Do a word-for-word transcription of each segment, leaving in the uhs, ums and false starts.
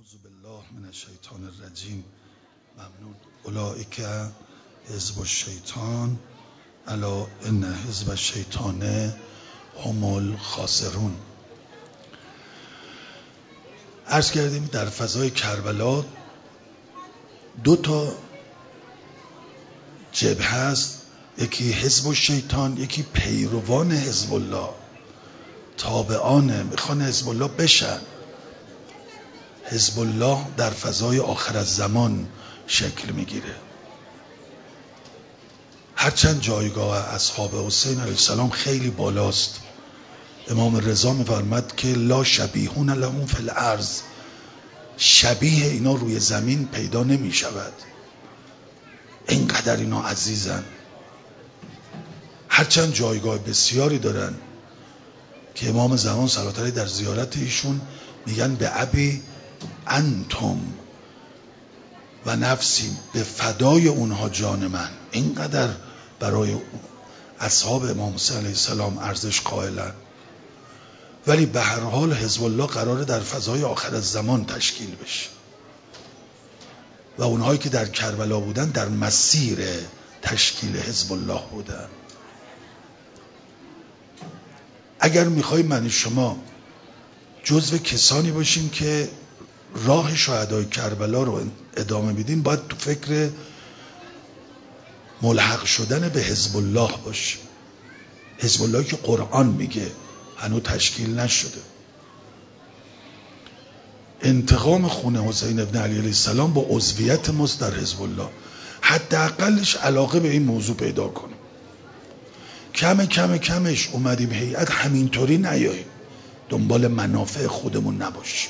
اعوذ بالله من الشیطان الرجیم. ممنون. اولئک حزب الشیطان الا ان حزب الشیطان هم الخاسرون. عرض کردیم در فضای کربلا دو تا جبهه هست، یکی حزب الشیطان، یکی پیروان حزب الله، تابعانه میخوان حزب الله بشن. حزب الله در فضای آخر الزمان شکل میگیره. هرچند جایگاه اصحاب حسین علیه السلام خیلی بالاست. امام رضا میفرماد که لا شبیهون لهم فی الارض، شبیه اینا روی زمین پیدا نمی شود. اینقدر اینا عزیزن. هرچند جایگاه بسیاری دارن که امام زمان صلوات علیه در زیارت ایشون میگن به ابی انتم و نفسی، به فدای اونها جان من. اینقدر برای اصحاب امام حسین علیه السلام ارزش قائلن. ولی به هر حال حزب الله قراره در فضای آخر الزمان تشکیل بشه و اونهایی که در کربلا بودن در مسیر تشکیل حزب الله بودن. اگر میخوای من شما جزو کسانی باشیم که راه شهدای کربلا رو ادامه بدیم، باید تو فکر ملحق شدن به حزب الله باشیم. حزب الله که قرآن میگه هنوز تشکیل نشده. انتقام خون حسین ابن علی علیه السلام با عضویت ماست در حزب الله. حداقلش علاقه به این موضوع پیدا کنیم. کم کم کمش اومدیم هیئت همینطوری نیاییم، دنبال منافع خودمون نباشیم.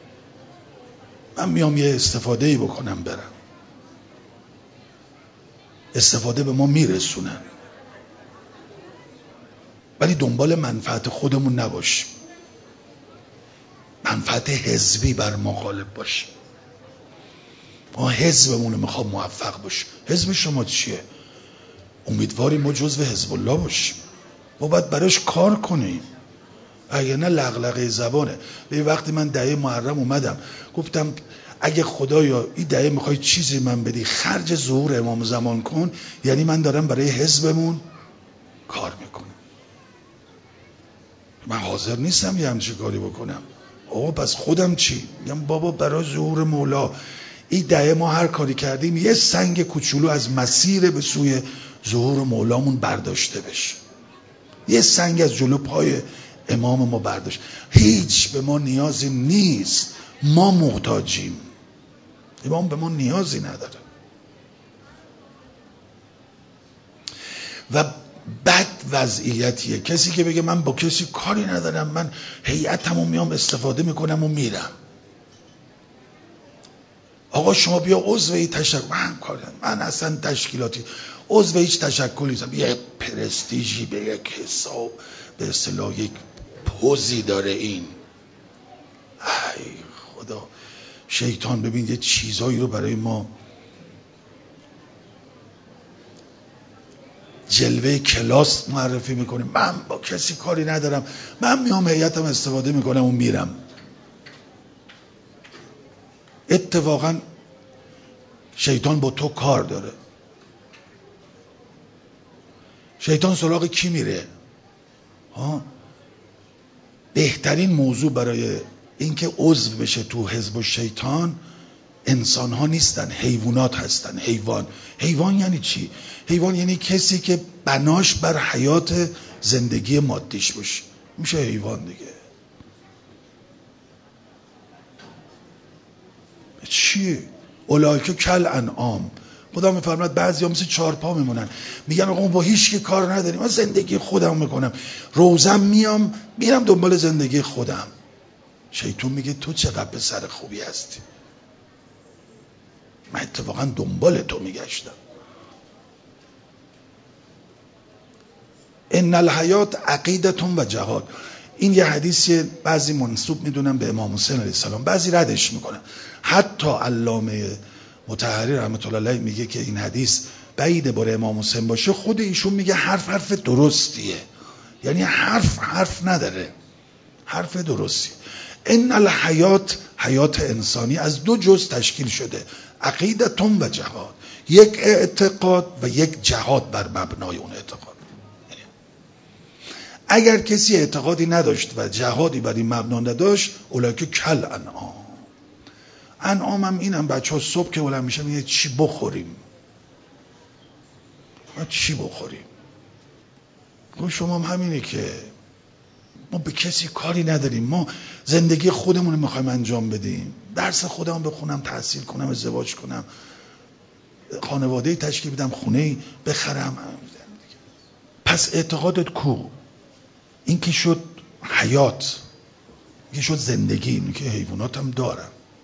من میام یه استفاده ای بکنم برم، استفاده به ما میرسونن، ولی دنبال منفعت خودمون نباشیم. منفعت حزبی بر ما غالب باشه. ما حزبمون رو میخوام موفق باشه. حزب شما چیه؟ امیدواریم ما جزو حزب الله باشیم. ما باید براش کار کنیم، اگه نه لغلقه زبانه. به وقتی من دهه محرم اومدم گفتم اگه خدایا این دهه میخوای چیزی من بدی خرج ظهور امام زمان کن، یعنی من دارم برای حزبمون کار میکنم. من حاضر نیستم یه همچین کاری بکنم. آقا پس خودم چی؟ میگم بابا برای ظهور مولا این دهه ما هر کاری کردیم یه سنگ کوچولو از مسیر به سوی ظهور مولامون برداشته بشه. یه سنگ از جلو پای امام ما برداشت. هیچ به ما نیازی نیست، ما محتاجیم. امام به ما نیازی نداره. و بد وضعیتیه کسی که بگه من با کسی کاری ندارم، من هیئتمو میام استفاده میکنم و میرم. آقا شما بیا عضو این تشکل، من کاری من اصلا تشکیلاتی عضو هیچ تشکلی نیستم. یه پرستیژی به یک حساب به اصطلاح یک پوزی داره این. ای خدا، شیطان ببین یه چیزایی رو برای ما جلوه کلاس معرفی میکنه. من با کسی کاری ندارم، من میام هیئتم استفاده میکنم و میرم. اتفاقا شیطان با تو کار داره. شیطان سراغ کی میره؟ ها؟ بهترین موضوع برای اینکه عضو بشه تو حزب الشیطان انسان ها نیستن، حیوانات هستن. حیوان حیوان یعنی چی؟ حیوان یعنی کسی که بناش بر حیات زندگی مادیش باشه، میشه حیوان دیگه. چی؟ اولئک کل انعام. خدا میفرماد بعضیا مثل چارپا میمونن، میگن آقا با هیچ کی کار نداریم، من زندگی خودم میکنم، روزم میام میرم دنبال زندگی خودم. شیطان میگه تو چقدر پسر خوبی هستی، من اتفاقا دنبال تو میگشتم. ان الحیات عقیدتون و جهاد. این یه حدیثی بعضی منسوب میدونن به امام حسین علیه السلام، بعضی ردش میکنن. حتی علامه مطهری رحمت الله علیه میگه که این حدیث بعید بر امام حسین باشه. خود ایشون میگه حرف حرف درستیه، یعنی حرف حرف نداره، حرف درستی. ان الحیات، حیات انسانی از دو جز تشکیل شده، عقیدتون و جهاد، یک اعتقاد و یک جهاد بر مبنای اون اعتقاد. اگر کسی اعتقادی نداشت و جهادی بر این مبنا نداشت، اولئک کل انعام. انعام هم اینم، بچه ها صبح که بلند میشن میگه چی بخوریم، ما چی بخوریم. شما هم همینه که ما به کسی کاری نداریم، ما زندگی خودمون رو میخوایم انجام بدیم، درس خودم بخونم، تحصیل کنم، ازدواج کنم، خانواده تشکیل بدم، خونه بخرم. پس اعتقادت کو؟ این که شد حیات، این که شد زندگی، این که حیوانات هم دارن.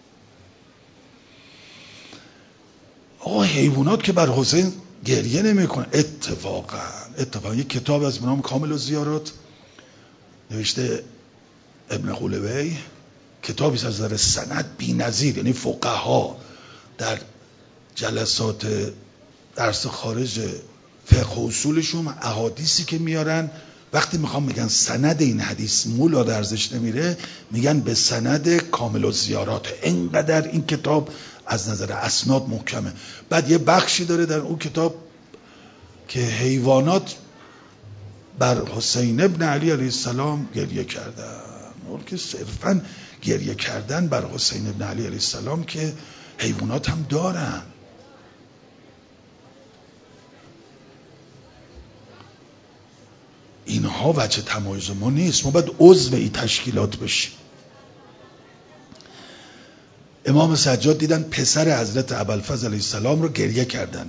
آقا حیوانات که بر حسین گریه نمی کنن. اتفاقا اتفاقا یک کتاب از نام کامل الزیارات نوشته ابن قولوی، کتابی از نظر سند بی‌نظیر، یعنی فقها در جلسات درس خارج فقه و اصولشون احادیثی که میارن، وقتی میخوام میگن سند این حدیث مولا ارزش نمیره، میگن به سند کامل الزیارات. اینقدر این کتاب از نظر اسناد محکمه. بعد یه بخشی داره در اون کتاب که حیوانات بر حسین ابن علی علیه السلام گریه کردن. اون که صرفا گریه کردن بر حسین ابن علی علیه السلام که حیوانات هم دارن. اینها وجه تمایز ما نیست، ما باید عضو این تشکیلات بشیم. امام سجاد دیدن پسر حضرت ابوالفضل علیه السلام رو گریه کردن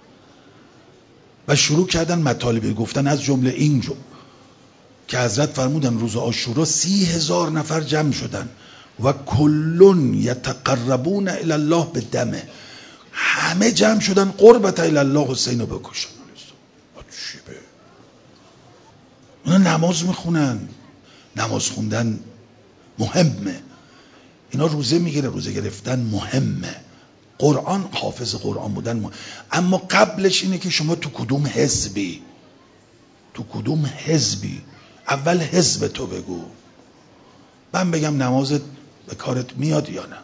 و شروع کردن مطالبی گفتن، از جمله این جو که حضرت فرمودن روز عاشورا سی هزار نفر جمع شدن و کلون یتقربون الی الله به دمه، همه جمع شدن قربت الی الله حسین رو بکشن. چی به اونا نماز میخونن، نماز خوندن مهمه، اینا روزه میگیره، روزه گرفتن مهمه، قرآن، حافظ قرآن بودن مهمه. اما قبلش اینه که شما تو کدوم حزبی، تو کدوم حزبی، اول حزب تو بگو، من بگم نمازت به کارت میاد یا نه.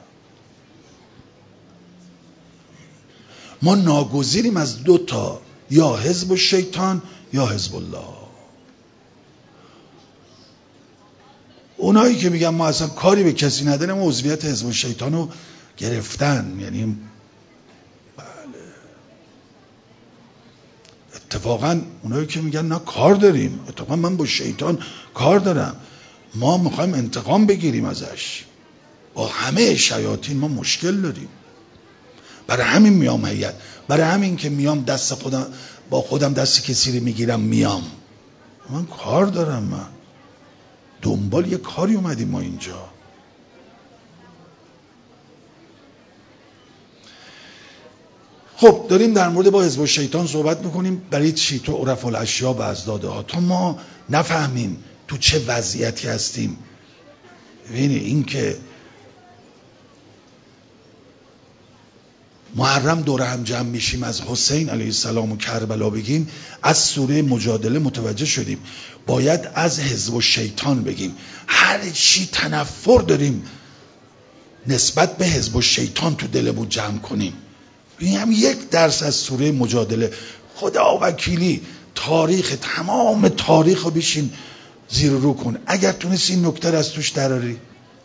ما ناگزیریم از دو تا، یا حزب الشیطان یا حزب الله. اونایی که میگن ما اصلا کاری به کسی نداریم، عضویت حزب الشیطان رو گرفتن. یعنی بله، اتفاقا اونایی که میگن نه کار داریم، اتفاقا من با شیطان کار دارم، ما میخوایم انتقام بگیریم ازش، با همه شیاطین ما مشکل داریم. برای همین میام هیئت، برای همین که میام دست خودم، با خودم دست کسی رو میگیرم میام، من کار دارم، من دنبال یه کاری اومدیم ما اینجا. خب داریم در مورد با حزب الشیطان صحبت میکنیم. برای چی؟ تو عرف الاشیا و ازداده ها، تا ما نفهمیم تو چه وضعیتی هستیم. ببینید این که محرم دور هم جمع میشیم از حسین علیه السلام و کربلا بگیم، از سوره مجادله متوجه شدیم باید از حزب الشیطان بگیم. هر چی تنفر داریم نسبت به حزب الشیطان تو دلمون جمع کنیم. این هم یک درس از سوره مجادله. خدا وکیلی تاریخ، تمام تاریخ رو بشین زیر رو کن، اگر تونستی این نکته از توش دراری.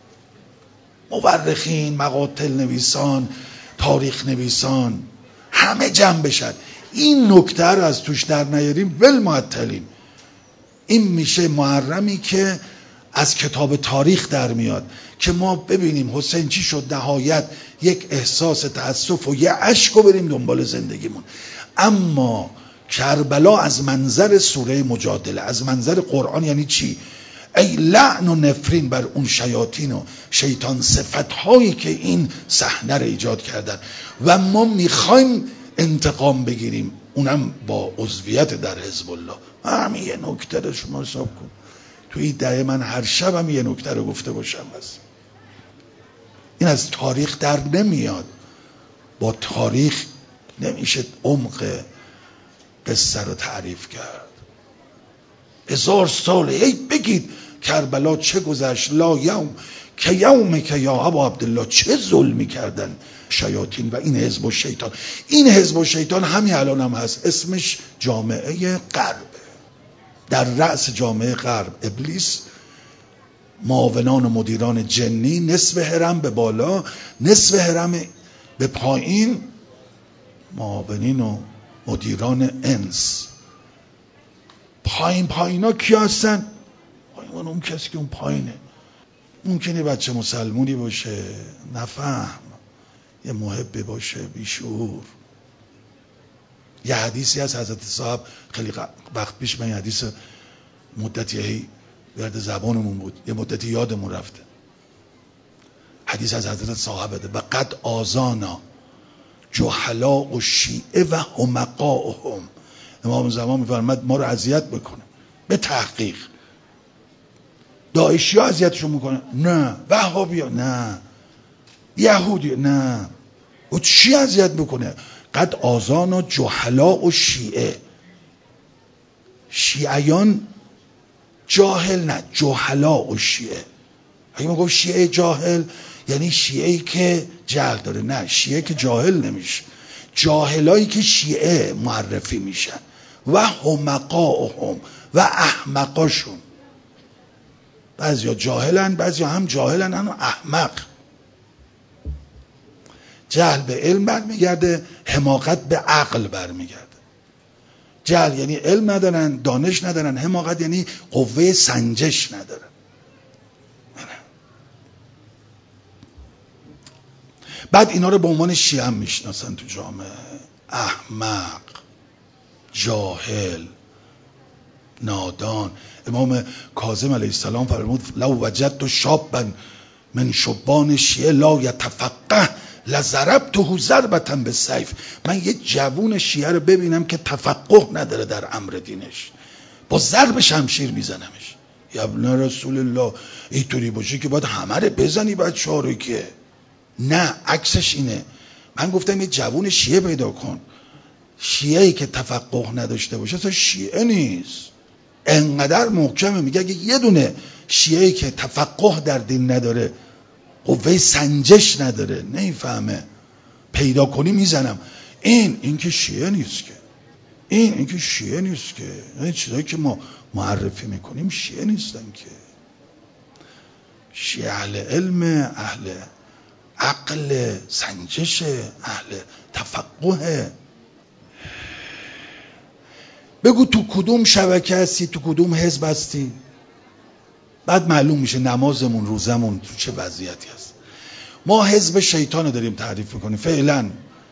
مورخین، مقاتل نویسان، تاریخ نویسان همه جمع بشن، این نکته رو از توش در نیاریم ول معطلیم. این میشه محرمی که از کتاب تاریخ در میاد که ما ببینیم حسین چی شد، نهایت یک احساس تأسف و یه اشک رو بریم دنبال زندگیمون. اما کربلا از منظر سوره مجادله، از منظر قرآن یعنی چی؟ ای لعن و نفرین بر اون شیاطین و شیطان صفتهایی که این صحنه رو ایجاد کردن و ما میخوایم انتقام بگیریم، اونم با عضویت در حزب الله. همین یه نکته رو شما حساب کن، توی دهه من هر شب هم یه نکته رو گفته باشم بس. این از تاریخ در نمیاد، با تاریخ نمیشه عمق قصه رو تعریف کرد. هزار ساله هی بگید کربلا چه گذشت لا یوم که یوم که یا ابا عبدالله. چه ظلمی کردن شیاطین و این حزب الشیطان. این حزب الشیطان همین الان هم هست، اسمش جامعه غرب. در رأس جامعه غرب ابلیس، معاونان و مدیران جنی، نصف هرم به بالا، نصف هرم به پایین، معاونین و مدیران انس. پایین پایینا کی هستن؟ پایین اون کسی که اون پایینه. ممکنه بچه مسلمونی باشه، نفهم، یه محبه باشه، بیشعور. یه حدیثی از حضرت صاحب خیلی وقت پیش، من یه حدیث مدتی گرد زبانمون بود، یه مدتی یادمون رفته. حدیث از حضرت صاحب ده: و قد آزانا جهلاء و شیعه و حمقاءهم. امام زمان میفرماد ما رو اذیت بکنه. به تحقیق داعشی ها اذیتشون میکنه؟ نه. وهابی ها؟ نه. یهودی؟ نه. و چی اذیت میکنه؟ قد آزانا جهلاء و شیعه. شیعیان جاهل نه، جهلاء و شیعه. اگه ما گفت شیعه جاهل یعنی شیعه‌ای که جهل داره، نه، شیعه که جاهل نمیشه، جاهلایی که شیعه معرفی میشن. و حمقاءهم، و احمقاشون. بعضیا جاهلن، بعضیا هم جاهلن هم احمق. جهل به علم برمیگرده، حماقت به عقل برمیگرده. جهل یعنی علم ندارن، دانش ندارن، حماقت یعنی قوه سنجش ندارن. بعد اینا رو به عنوان شیعه هم میشناسن تو جامعه. احمق، جاهل، نادان. امام کاظم علیه السلام فرمود لو وجدت شابا من شبان شیعه لا یتفقه لضربته ضربة بالسیف. من یه جوون شیعه رو ببینم که تفقه نداره در امر دینش، با ضرب شمشیر میزنمش. یا ابن رسول الله، اینطوری باشه که باید همه رو بزنی بچه‌ها رو که. نه، عکسش اینه. من گفتم یه جوون شیعه پیدا کن. شیعه‌ای که تفقه نداشته باشه اصلا شیعه نیست. انقدر محکمه، میگه اگه یه دونه شیعه‌ای که تفقه در دین نداره، قوه سنجش نداره، نمیفهمه، پیدا کنی میزنم. این این که شیعه نیست که. این این که شیعه نیست که. این چیزایی که ما معرفی میکنیم شیعه نیستن که. شیعه اهل علم، اهل عقل، سنجش، اهل تفقه. بگو تو کدوم شبکه هستی، تو کدوم حزب هستی، بعد معلوم میشه نمازمون، روزمون تو چه وضعیتی هست. ما حزب شیطان رو داریم تعریف میکنیم فعلا.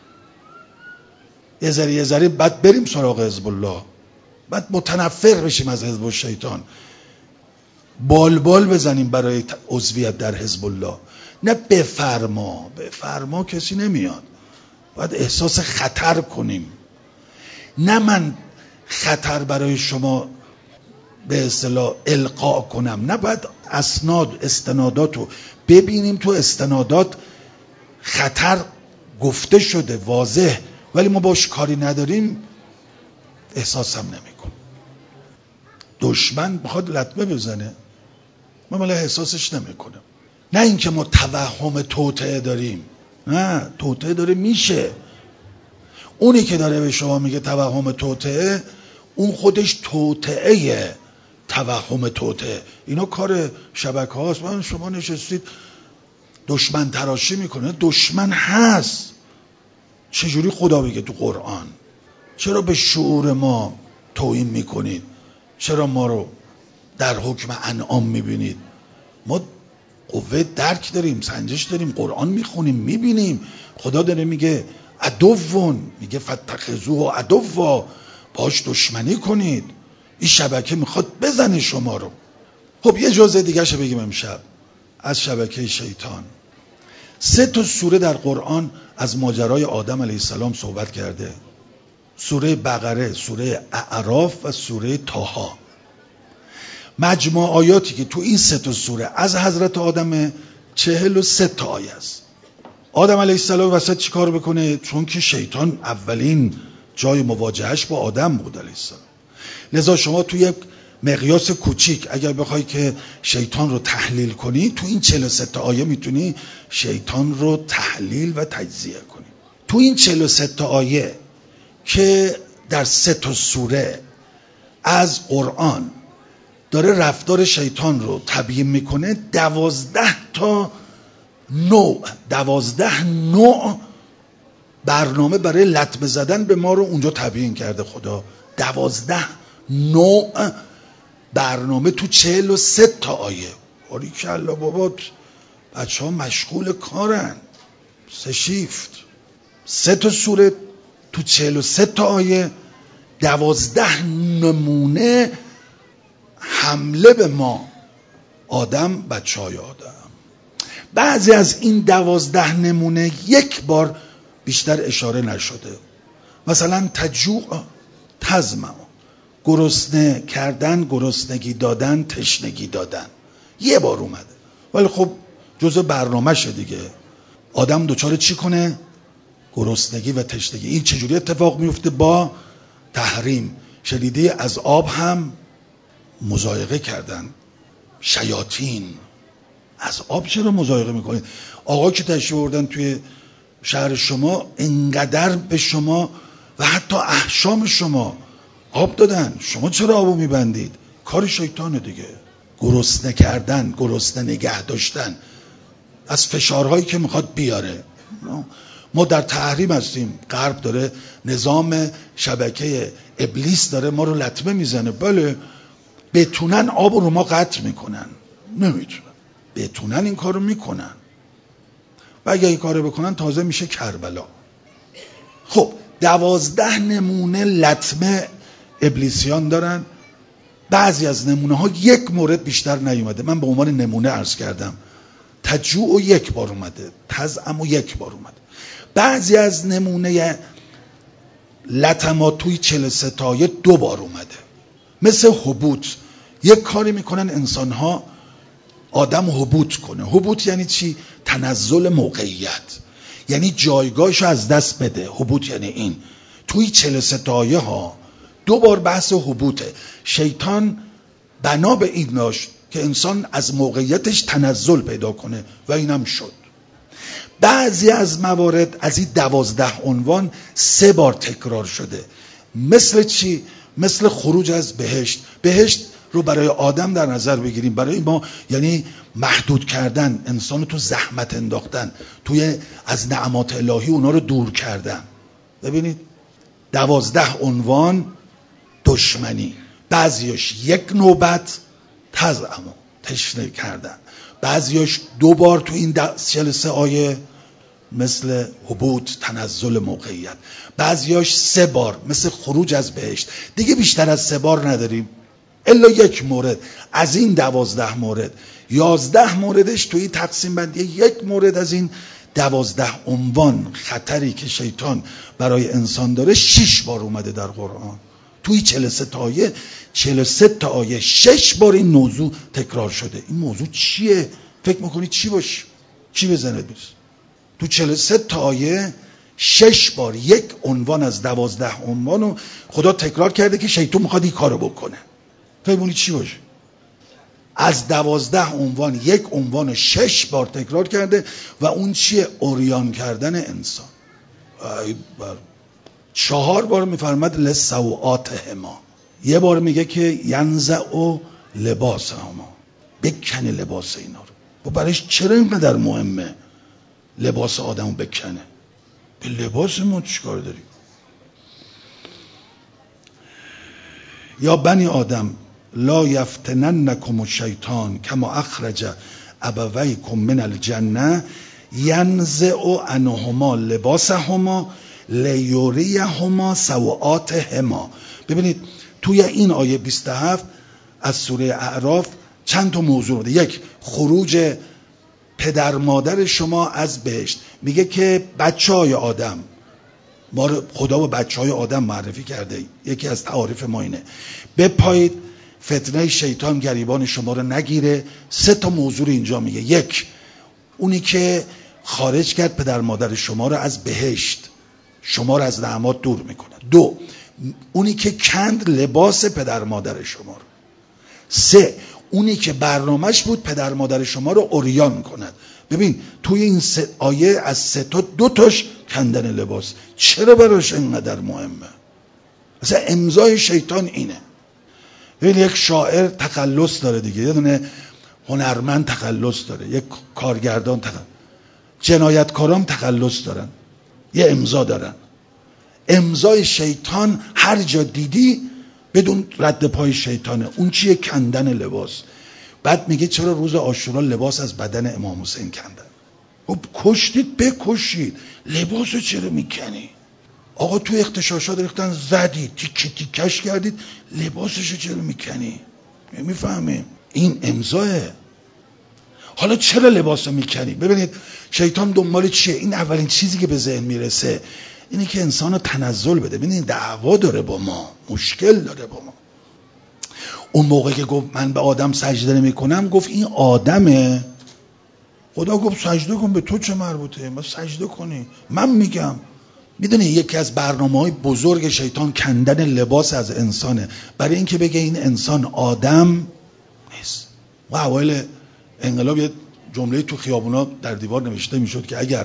یه ذره یه ذره بعد بریم سراغ حزب الله، بعد متنفر بشیم از حزب الشیطان، بال بال بزنیم برای عضویت در حزب الله. نه بفرما، بفرما کسی نمیاد، باید احساس خطر کنیم. نه من خطر برای شما به اصطلاح القا کنم، نه، باید اسناد استنادات رو ببینیم. تو استنادات خطر گفته شده واضح، ولی ما باش کاری نداریم، احساس هم نمی کنیم. دشمن بخواد لطمه بزنه ما مالا احساسش نمی کنیم. نه اینکه ما توهم توطئه داریم، نه، توطئه داره میشه. اونی که داره به شما میگه توهم توطئه، اون خودش توطئه، توهم توطئه. اینا کار شبکه هاست. من شما نشستید دشمن تراشی میکنه. دشمن هست. چجوری خدا بگه تو قرآن؟ چرا به شعور ما توهین میکنید؟ چرا ما رو در حکم انعام میبینید؟ ما قوه درک داریم، سنجش داریم، قرآن میخونیم، میبینیم. خدا داره میگه عدوون، میگه فتخذوه عدوا، باش دشمنی کنید. این شبکه میخواد بزنه شما رو. خب یه جزء دیگه شو بگیم امشب از شبکه شیطان. سه تا سوره در قرآن از ماجرای آدم علیه السلام صحبت کرده. سوره بقره، سوره اعراف و سوره طه. مجموع آیاتی که تو این سه تا سوره از حضرت آدم چهل و سه تا آیه است. آدم علیه السلام وسط چی کار بکنه؟ چون که شیطان اولین جای مواجهش با آدم بود علیه السلام. لذا شما توی یک مقیاس کوچیک اگر بخوای که شیطان رو تحلیل کنی، تو این چهل و سه تا آیه میتونی شیطان رو تحلیل و تجزیه کنی. تو این چهل و سه تا آیه که در سه تا سوره از قرآن داره رفتار شیطان رو تبیین میکنه، دوازده تا نوع دوازده نوع برنامه برای لطمه زدن به ما رو اونجا تبیین کرده خدا. دوازده نوع برنامه تو چهل و سه تا آیه. باریکلا بابا، بچه ها مشغول کارن. سه شیفت سه تا سوره تو چهل و سه تا آیه، دوازده نمونه حمله به ما، آدم، بچه های آدم. بعضی از این دوازده نمونه یک بار بیشتر اشاره نشده. مثلا تجوع، تزمع، گرسنه کردن، گرسنگی دادن، تشنگی دادن، یه بار اومده. ولی خب جزء برنامه‌شه دیگه. آدم دوچاره چی کنه؟ گرسنگی و تشنگی. این چجوری اتفاق میفته؟ با تحریم. شنیده از آب هم مضایقه کردن شیاطین. از آب چرا مضایقه میکنید؟ آقا که تشریف آوردن توی شهر شما انقدر به شما و حتی احشام شما آب دادن، شما چرا آبو میبندید؟ کار شیطانه دیگه. گرسنه کردن، گرسنه نگه داشتن از فشارهایی که میخواد بیاره. ما در تحریم هستیم. غرب داره، نظام شبکه ابلیس داره ما رو لطمه میزنه. بله، بتونن آب رو ما قطع میکنن. نمیتونن. بتونن این کارو میکنن و اگه این کارو بکنن تازه میشه کربلا. خب دوازده نمونه لطمه ابلیسیان دارن. بعضی از نمونه ها یک مورد بیشتر نیومده. من به عنوان نمونه عرض کردم تجوع یک بار اومده، تزعم یک بار اومده. بعضی از نمونه لطمات توی چهل و سه تا آیه دو بار اومده. مثل حبوط. یک کاری میکنن انسان ها آدم حبوط کنه. حبوط یعنی چی؟ تنزل موقعیت، یعنی جایگاهشو از دست بده. حبوط یعنی این. توی چهل و سه تا آیه ها دو بار بحث حبوطه. شیطان بنا به این داشت که انسان از موقعیتش تنزل پیدا کنه و اینم شد. بعضی از موارد از این دوازده عنوان سه بار تکرار شده. مثل چی؟ مثل خروج از بهشت. بهشت رو برای آدم در نظر بگیریم، برای ما یعنی محدود کردن، انسان رو تو زحمت انداختن، توی از نعمات الهی اونا رو دور کردن. ببینید دوازده عنوان دشمنی، بعضیاش یک نوبت تزعم تشنه کردن، بعضیاش دو بار تو این چهل و سه آیه مثل حبوط تنزل موقعیت، بعضیاش سه بار مثل خروج از بهشت. دیگه بیشتر از سه بار نداریم الا یک مورد. از این دوازده مورد یازده موردش توی تقسیم بندی یک مورد از این دوازده عنوان خطری که شیطان برای انسان داره شش بار اومده در قرآن. توی چهل و سه تا آیه چهل و سه تا آیه شش بار این موضوع تکرار شده. این موضوع چیه؟ فکر میکنید چی باشه؟ چی بزنه دوست؟ تو چهل و سه تا آیه شش بار یک عنوان از دوازده عنوانو خدا تکرار کرده که شیطان میخواد این کارو بکنه. فکر میکنید چی باشه؟ از دوازده عنوان یک عنوان شش بار تکرار کرده و اون چیه؟ عریان کردن انسان. ای بر چهار بار میفرماد لسوآتهما. یه بار میگه که ینزع لباسهما، بکنه لباس اینا رو. و برایش چرا اینقدر مهمه لباس آدمو بکنه؟ به لباس ما چیکار داریم؟ یا بنی آدم لا یفتننکم الشیطان کما اخرج ابویکم من الجنه ینزع عنهما لباسهما لیریهما سوآتهما. ببینید توی این آیه بیست و هفت از سوره اعراف چند تا موضوع بوده. یک، خروج پدر مادر شما از بهشت. میگه که بچه های آدم، ما خدا با بچه های آدم معرفی کرده، یکی از تعاریف ما اینه. بپایید فتنه شیطان گریبان شما رو نگیره. سه تا موضوع اینجا میگه. یک، اونی که خارج کرد پدر مادر شما رو از بهشت، شما رو از نعمات دور میکنه. دو، اونی که کند لباس پدر مادر شما رو. سه، اونی که برنامهش بود پدر مادر شما رو اوریان کند. ببین توی این سه آیه از سه تا دو تاش کندن لباس. چرا براش اینقدر مهمه؟ مثلا امضای شیطان اینه. ببین یک شاعر تخلص داره دیگه، یه دونه هنرمند تخلص داره، یک کارگردان تخلص، جنایتکاران تخلص دارن، یه امضا دارن. امضای شیطان هر جا دیدی بدون رد پای شیطانه. اون چیه؟ کندن لباس. بعد میگه چرا روز عاشورا لباس از بدن امام حسین کندن؟ خب کشتید بکشید، لباسو چرا میکنی؟ آقا تو اغتشاشات ریختن زدید، تیکه تیکش کردید، لباسشو چرا میکنی؟ میفهمیم این امضاه. حالا چرا لباسو میکنی؟ ببینید شیطان دنبال چیه؟ این اولین چیزی که به ذهن میرسه اینه که انسانو تنزل بده. ببینید دعوا داره با ما، مشکل داره با ما. اون موقع که گفت من به آدم سجده نمی کنم، گفت این آدمه. خدا گفت سجده کن، به تو چه مربوطه؟ ما سجده کنی، من میگم. میدونی یکی از برنامه‌های بزرگ شیطان کندن لباس از انسانه، برای اینکه بگه این انسان آدم نیست. و اوایل انقلاب یه جمله تو خیابونا در دیوار نوشته میشد که اگر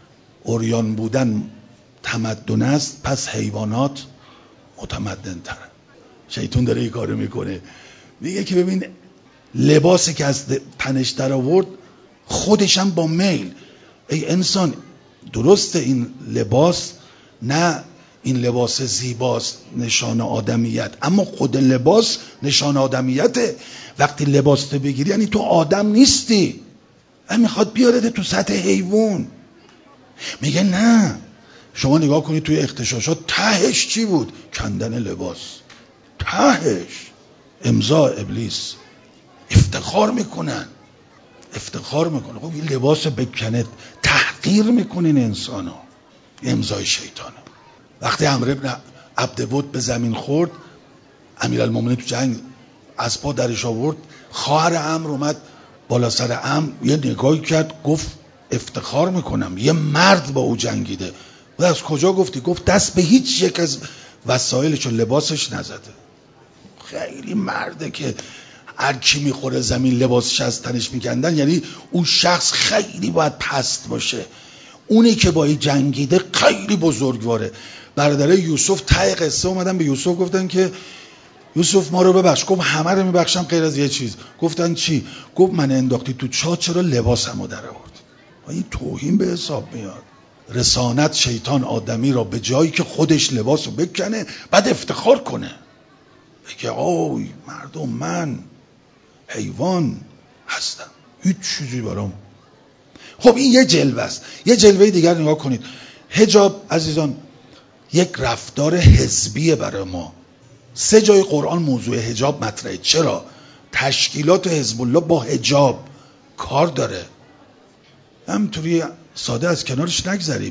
عریان بودن تمدن است، پس حیوانات متمدن ترن. شیطان داره این کارو میکنه، میگه که ببین لباسی که از تنش در آورد خودش هم با میل. ای انسان درسته این لباس، نه این لباس زیباست نشان آدمیت، اما خود لباس نشان آدمیته. وقتی لباس تو بگیری یعنی تو آدم نیستی، من میخواد بیارده تو سطح حیوان. میگه نه، شما نگاه کنید توی اغتشاشات تهش چی بود؟ کندن لباس. تهش امضا ابلیس. افتخار میکنن افتخار میکنه. خب این لباس بکنه، تحقیر میکنین انسانو. امضای شیطانه. وقتی عمرو بن عبدود به زمین خورد، امیرالمومنین تو جنگ از پا درش آورد، خواهر عمرو اومد بالا سر عمرو یه نگاهی کرد، گفت افتخار میکنم یه مرد با او جنگیده. و از کجا گفتی؟ گفت دست به هیچ یک از وسایلش و لباسش نزده. خیلی مرده که هر کی میخوره زمین لباسش از تنش میکندن، یعنی اون شخص خیلی باید پست باشه. اونی که با این جنگیده خیلی بزرگواره. برادرای یوسف ته قصه اومدن به یوسف گفتن که یوسف ما رو ببخش. گفت همه رو میبخشم غیر از یه چیز. گفتن چی؟ گفت من انداختی تو چاه، چرا لباسمو در آوردی؟ این توهین به حساب میاد. رسانت شیطان آدمی را به جایی که خودش لباسو بکنه بعد افتخار کنه، بگه آی مردم من حیوان هستم، هیچ چیزی برام. خب این یه جلوه است. یه جلوه دیگر نگاه کنید. حجاب عزیزان یک رفتار حزبیه برای ما. سه جای قرآن موضوع حجاب مطرحه. چرا؟ تشکیلات حزب الله با حجاب کار داره. همینطوری ساده از کنارش نگذریم.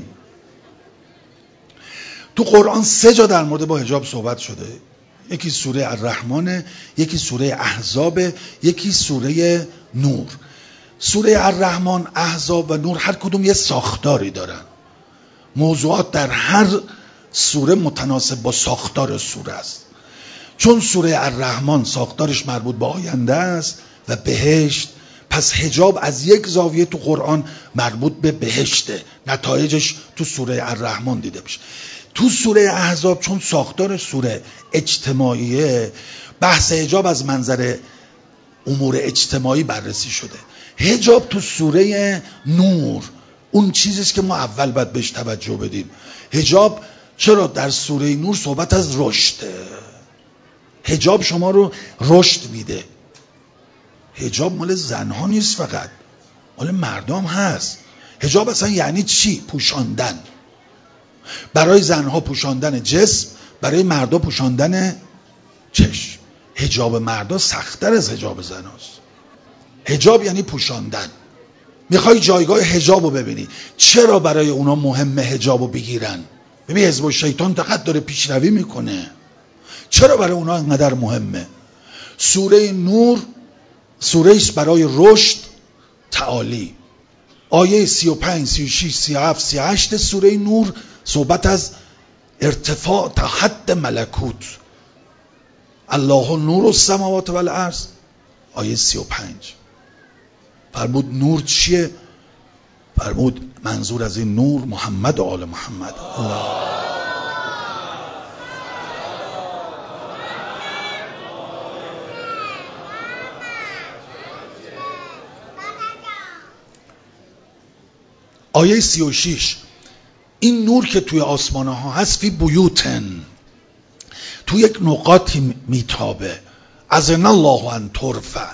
تو قرآن سه جا در مورد با حجاب صحبت شده. یکی سوره الرحمن، یکی سوره احزاب، یکی سوره نور. سوره الرحمن، احزاب و نور هر کدوم یه ساختاری دارن. موضوعات در هر سوره متناسب با ساختار سوره است. چون سوره الرحمن ساختارش مربوط به آینده است و بهشت، پس حجاب از یک زاویه تو قرآن مربوط به بهشته. نتایجش تو سوره الرحمن دیده میشه. تو سوره احزاب چون ساختار سوره اجتماعیه، بحث حجاب از منظر امور اجتماعی بررسی شده. حجاب تو سوره نور اون چیزیست که ما اول باید بهش توجه بدیم. حجاب چرا در سوره نور صحبت از رشده. حجاب شما رو رشد میده. حجاب مال زنها نیست، فقط مال مردم هست. حجاب اصلا یعنی چی؟ پوشاندن. برای زنها پوشاندن جسم، برای مردا پوشاندن چشم. حجاب مردا سخت‌تر از حجاب زناست. حجاب یعنی پوشاندن. میخوای جایگاه حجابو ببینی. چرا برای اونا مهمه حجابو بگیرن؟ ببین حزب الشیطان فقط داره پیشروی میکنه. چرا برای اونا اینقدر مهمه؟ سوره نور سوره است برای رشد تعالی. آیه سی و پنج، سی و شش، سی و هفت، سی و هشت سوره نور صحبت از ارتفاع تا حد ملکوت. الله نور السماوات والارض. آیه سی و پنج فرمود نور چیه؟ فرمود منظور از این نور محمد و آل محمد. الله. آیه سی و شش این نور که توی آسمان ها هست فی بیوتن، توی یک نقاطی میتابه، اذن الله ان ترفع.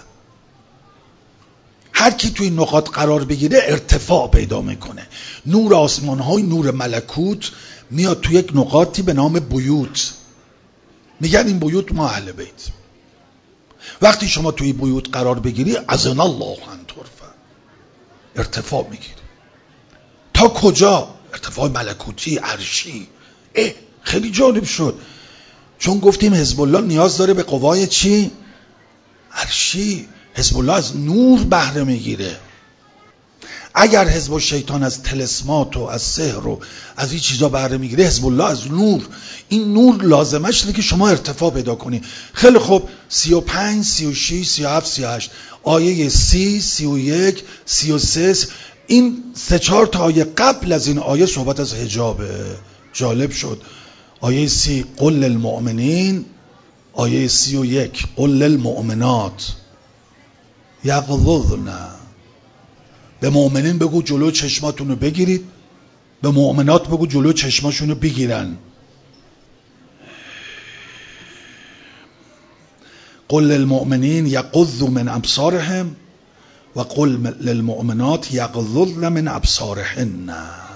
هر کی توی نقاط قرار بگیره ارتفاع پیدا میکنه. نور آسمان های نور ملکوت میاد توی یک نقاطی به نام بیوت، میگن این بیوت ما اهل بیت. وقتی شما توی بیوت قرار بگیری اذن الله ان ترفع، ارتفاع میگیری. تا کجا؟ ارتفاع ملکوتی عرشی. اه خیلی جالب شد، چون گفتیم حزب الله نیاز داره به قوای چی؟ عرشی. حزب الله از نور بهره میگیره. اگر حزب الشیطان از طلسمات و از سحر و از این چیزا بهره میگیره، حزب الله از نور. این نور لازمش اینه که شما ارتفاع پیدا کنی. خیلی خوب، سی و پنج، سی و شش، سی و هفت، سی و هشت، آیه سی، سی و یک، سی و سه، این سه چهار تا آیه قبل از این آیه صحبت از حجابه. جالب شد. آیه سی قل للمؤمنین، آیه سی و یک قل للمؤمنات یغضضن. به مؤمنین بگو جلو چشماتونو بگیرید، به مؤمنات بگو جلو چشماشونو بگیرن. قل للمؤمنین یغضوا من ابصارهم و قل للمؤمنات یغضضن من ابصارهن.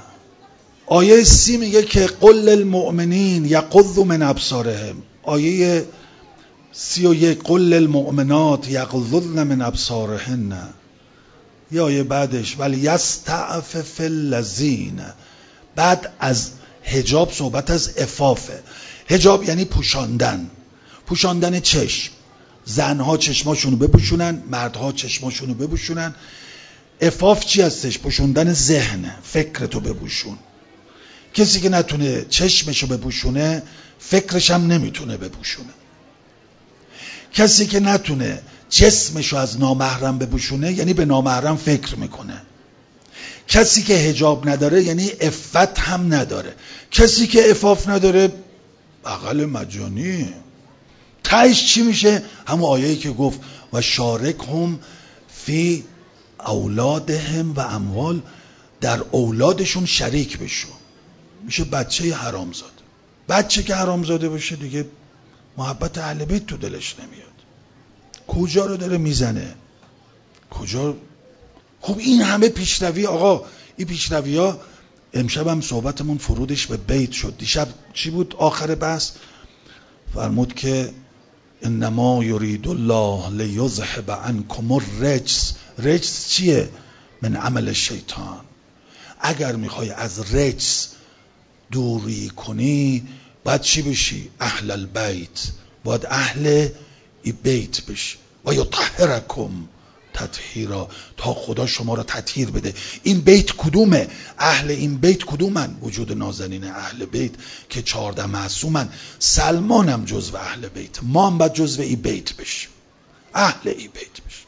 آیه سی میگه که قل للمؤمنین یغضوا من ابصارهم. آیه سی و یک قل للمؤمنات یغضضن من ابصارهن. یا آیه بعدش ولی یستعفف الذین. بعد از حجاب صحبت از عفافه. حجاب یعنی پوشاندن، پوشاندن چشم. زنها چشماشونو بپوشونن، مردها چشماشونو بپوشونن. عفاف چی هستش؟ پوشوندن ذهن، فکرتو بپوشون. کسی که نتونه چشمشو بپوشونه فکرش هم نمیتونه بپوشونه. کسی که نتونه جسمشو از نامحرم بپوشونه یعنی به نامحرم فکر میکنه. کسی که حجاب نداره یعنی عفت هم نداره. کسی که عفاف نداره بغل مجانی. تایش چی میشه؟ همون آیه‌ای که گفت و شارکهم فی اولادهم و اموال، در اولادشون شریک بشو. میشه بچه حرامزاده. بچه که حرامزاده باشه دیگه محبت اهل بیت تو دلش نمیاد. کجا رو داره میزنه؟ کجا؟ خب این همه پیشروی آقا، این پیشروی ها. امشب هم صحبتمون فرودش به بیت شد. دیشب چی بود آخر بحث؟ فرمود که انما یرید الله لیذهب عنکم الرجس. رجس چیه؟ من عمل شیطان. اگر میخوای از رجس دوری کنی باید چی بشی؟ اهل البیت. باید اهل ای بیت بشی. و یطهرکم تطهیرا، تا خدا شما را تطهیر بده. این بیت کدومه؟ اهل این بیت کدومن؟ وجود نازنین اهل بیت که چهارده معصومن. سلمان هم جزو اهل بیت، ما هم باید جزو ای بیت بشیم، اهل ای بیت بشیم.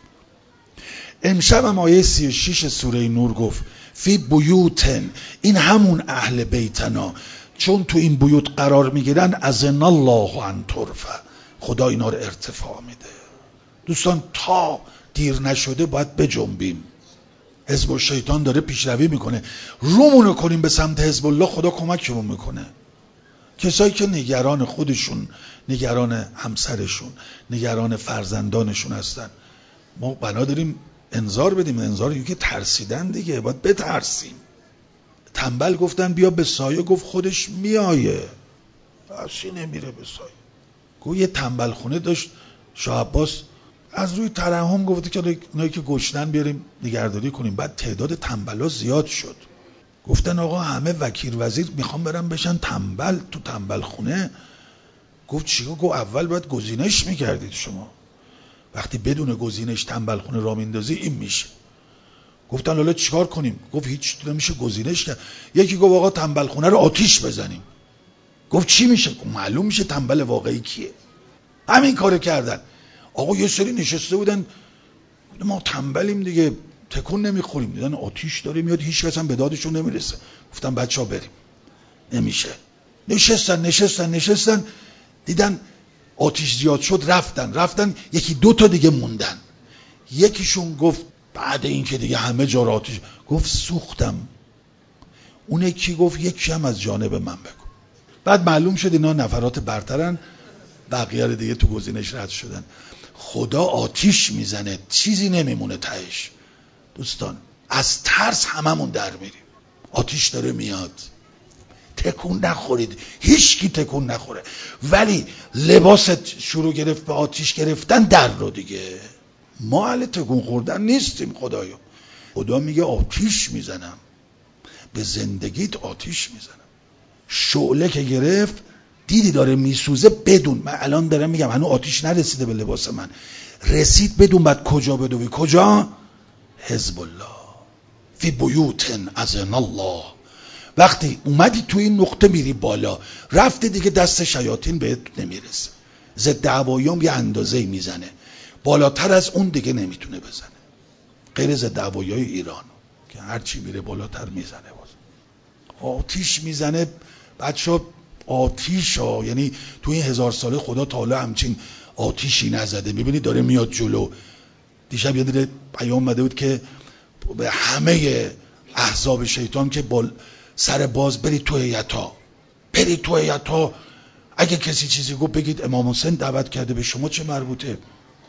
امشب هم آیه سی و شش سوره نور گفت فی بیوتن، این همون اهل بیتنا، چون تو این بیوت قرار میگیرن اذن الله ان ترفع، خدا اینا رو ارتفاع میده. دوستان تا دیر نشده باید بجنبیم. حزب الشیطان داره پیشروی میکنه، رومونو کنیم به سمت حزب الله، خدا کمکمون میکنه. کسایی که نگران خودشون، نگران همسرشون، نگران فرزندانشون هستن، ما بنا داریم انذار بدیم. انذاری که ترسیدن دیگه، باید بترسیم. تنبل گفتن بیا به سایه، گفت خودش میایه، اصی نمیره به سایه. گفت یه تنبل خونه داشت شاه عباس، از روی ترحم گفته که اونایی که گشنن بیاریم نگهداری کنیم. بعد تعداد تنبلا زیاد شد، گفتن آقا همه وکیل وزیر میخوام برن بشن تنبل تو تنبل خونه. گفت چیکار؟ گفت اول باید گزینش میکردید شما، وقتی بدون گزینش تنبل خونه را میندازی این میشه. گفتن حالا چیکار کنیم؟ گفت هیچ نمیشه گزینش کرد. یکی گفت آقا تنبل خونه رو آتیش بزنیم. گفت چی میشه؟ گفت معلوم میشه تنبل واقعی کیه. همین کارو کردن. آقا یه سری نشسته بودن ما تنبلیم دیگه، تکون نمیخوریم. دیدن آتیش داره میاد، هیچ کس هم به دادشون نمیرسه. گفتم بچه ها بریم. نمیشه. نشستن نشستن نشستن دیدن آتیش زیاد شد، رفتن رفتن یکی دو تا دیگه موندن. یکیشون گفت بعد این که دیگه همه جا آتیش، گفت سوختم. اون یکی گفت یکی هم از جانب من بگو. بعد معلوم شد اینا نفرات برترن، بقیه دیگه تو گزینش رد شدن. خدا آتیش میزنه، چیزی نمیمونه تهش. دوستان از ترس هممون در میریم. آتیش داره میاد، تکون نخورید، هیچ کی تکون نخوره. ولی لباست شروع گرفت به آتیش گرفتن، در رو دیگه. ما اهل تکون خوردن نیستیم. خدایا، خدا میگه آتیش میزنم، به زندگیت آتیش میزنم. شعله که گرفت، دیدی داره میسوزه، بدون. من الان دارم میگم هنوز آتیش نرسیده به لباس من، رسید بدون. بعد کجا بدوی؟ کجا؟ حزب الله فی بیوت اذن الله. وقتی اومدی تو این نقطه میری بالا، رفته دیگه دست شیاطین بهت نمیرسه. ضد هواییام یه اندازه‌ای میزنه، بالاتر از اون دیگه نمیتونه بزنه، غیر ضد هواییای ایران که هرچی میره بالاتر میزنه. باز آتیش میزنه بچه. آتیش ها یعنی تو این هزار ساله خدا تا حالا همچین آتیشی نزده. میبینی داره میاد جلو. دیشب یه دیگه پیام اومده بود که به همه احزاب شیطان که با سر باز برید تو هیئت‌ها، برید تو هیئت‌ها. اگه کسی چیزی گفت بگید امام حسین دعوت کرده، به شما چه مربوطه؟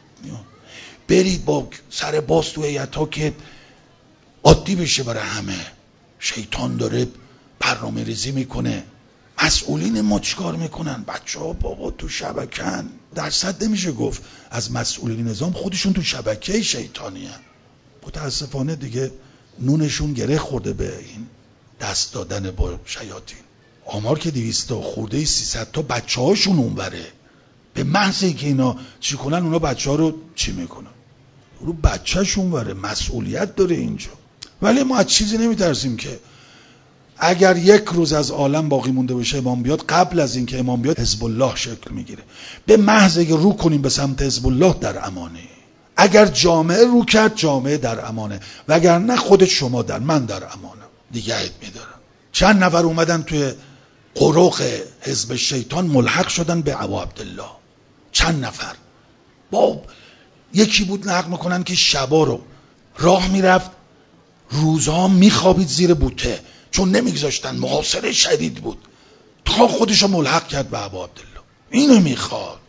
برید با سر باز تو هیئت‌ها که عادی بشه برای همه. شیطان داره برنامه ریزی میکنه. مسئولین ما چیکار میکنن؟ بچه ها بابا تو شبکن. درصد نمیشه گفت از مسئولین نظام، خودشون تو شبکه شیطانی هن. متاسفانه دیگه نونشون گره خورده به این دست دادن با شیاطین. آمار که دویست تا خورده سیصد تا بچه هاشون اونوره. به محض اینکه اینا چی کنن، اونا بچه ها رو چی میکنن؟ رو بچه شون وره. مسئولیت داره اینجا. ولی ما از چیزی نمیترسیم که اگر یک روز از عالم باقی مونده بشه امام بیاد، قبل از اینکه امام بیاد حزب الله شکل میگیره. به محض اینکه رو کنیم به سمت حزب الله در امانه. اگر جامعه رو کرد، جامعه در امانه، وگر نه خودت شما در، من در امانم، نگهت میدارم. چند نفر اومدن توی قروق حزب شیطان ملحق شدن به ابو عبدالله. چند نفر. با یکی بود نقل میکنن که شبا رو راه میرفت، روزها میخوابید زیر بوته، چون نمیگذاشتن، محاصره شدید بود، تا خودشو ملحق کرد به ابو عبدالله. اینو میخواد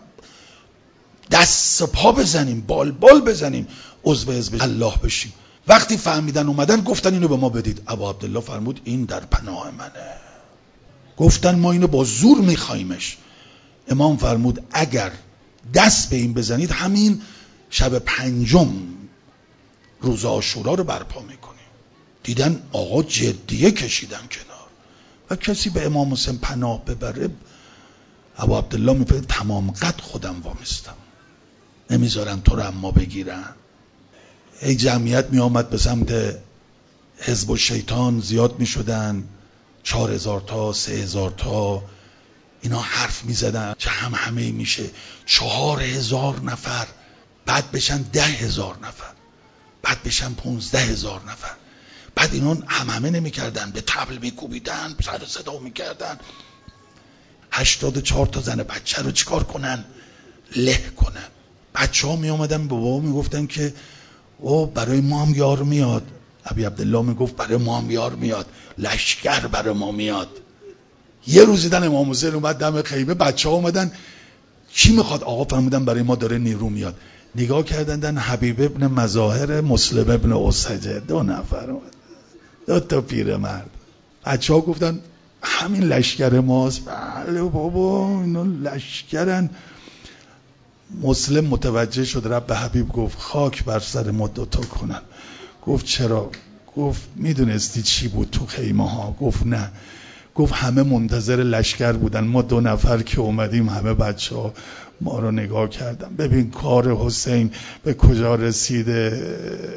دست پا بزنیم، بال بال بزنیم، عضو حزب الله بشیم. وقتی فهمیدن اومدن گفتن اینو به ما بدید. ابو عبدالله فرمود این در پناه منه. گفتن ما اینو با زور میخوایمش. امام فرمود اگر دست به این بزنید، همین شب پنجم روز عاشورا رو برپا میکنیم. دیدن آقا جدیه کشیدن کنار. و کسی به امام حسین پناه ببره، ابو عبدالله میفرد تمام قد خودم وامیستم، نمیذارن تو رو اما بگیرن. ای جمعیت می آمد به سمت حزب الشیطان، زیاد می شدن، چهار هزار تا، سه هزار تا. اینا حرف می زدن چه هم همه میشه چهار هزار نفر، بعد بشن ده هزار نفر، بعد بشن پونزده هزار نفر. بعد اینا هم همه نمی کردن، به طبل می کوبیدن، سر صدا می کردن. هشتاد و چهار تا زن بچه رو چیکار کنن؟ له کنن. بچه ها می آمدن به بابا می گفتن که او برای ما هم یار میاد. ابی عبدالله می گفت برای ما هم یار میاد، لشکر برای ما میاد. یه روز دیدن امام حسین اومد دم خیمه، بچه ها اومدن چی میخواد؟ آقا فرمودن برای ما داره نیرو میاد. نگاه کردن حبیب ابن مظاهر، مسلم ابن اسجه، دو نفر اومد، دو تا پیرمرد. بچه ها گفتن همین لشکر ماست. بله بابا اینا لشکرن. مسلم متوجه شد، رب به حبیب گفت خاک بر سر ما دوتا کنن. گفت چرا؟ گفت میدونستی چی بود تو خیمه ها؟ گفت نه. گفت همه منتظر لشکر بودن، ما دو نفر که اومدیم همه بچه ها ما رو نگاه کردن. ببین کار حسین به کجا رسیده،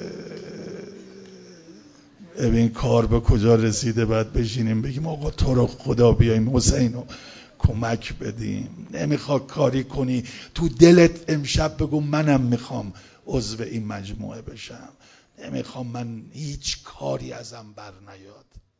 ببین کار به کجا رسیده. بعد بشینیم بگیم آقا تو رو خدا بیاییم حسین رو کمک بدیم. نمیخواد کاری کنی تو دلت امشب بگو منم میخوام عضو این مجموعه بشم، نمیخوام من هیچ کاری ازم بر نیاد.